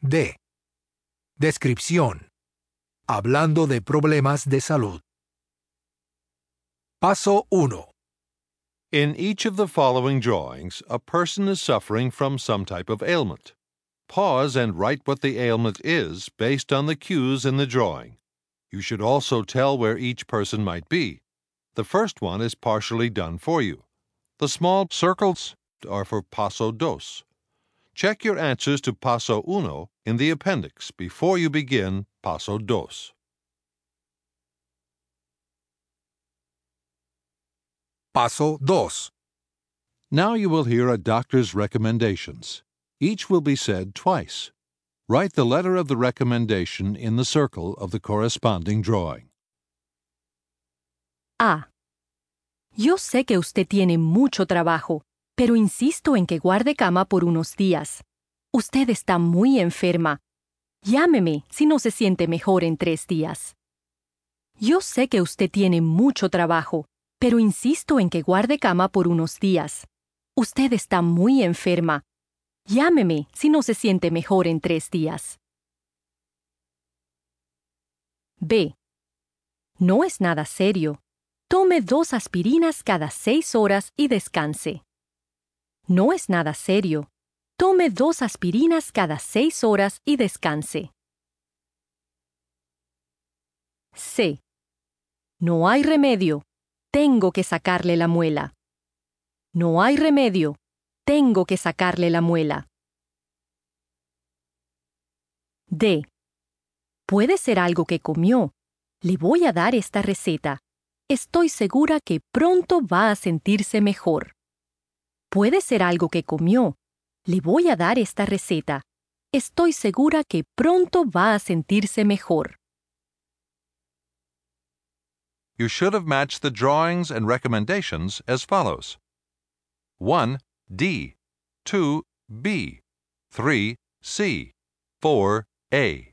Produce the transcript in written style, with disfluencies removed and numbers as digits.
D. Descripción. Hablando de problemas de salud. Paso 1. In each of the following drawings, a person is suffering from some type of ailment. Pause and write what the ailment is based on the cues in the drawing. You should also tell where each person might be. The first one is partially done for you. The small circles are for Paso Dos. Check your answers to Paso Uno in the appendix before you begin Paso Dos. Paso 2. Now you will hear a doctor's recommendations. Each will be said twice. Write the letter of the recommendation in the circle of the corresponding drawing. A. Yo sé que usted tiene mucho trabajo, pero insisto en que guarde cama por unos días. Usted está muy enferma. Llámeme si no se siente mejor en 3 días. Yo sé que usted tiene mucho trabajo, pero insisto en que guarde cama por unos días. Usted está muy enferma. Llámeme si no se siente mejor en 3 días. B. No es nada serio. Tome 2 aspirinas cada 6 horas y descanse. No es nada serio. Tome 2 aspirinas cada 6 horas y descanse. C. No hay remedio. Tengo que sacarle la muela. No hay remedio. Tengo que sacarle la muela. D. Puede ser algo que comió. Le voy a dar esta receta. Estoy segura que pronto va a sentirse mejor. Puede ser algo que comió. Le voy a dar esta receta. Estoy segura que pronto va a sentirse mejor. You should have matched the drawings and recommendations as follows. 1. D. 2. B. 3. C. 4. A.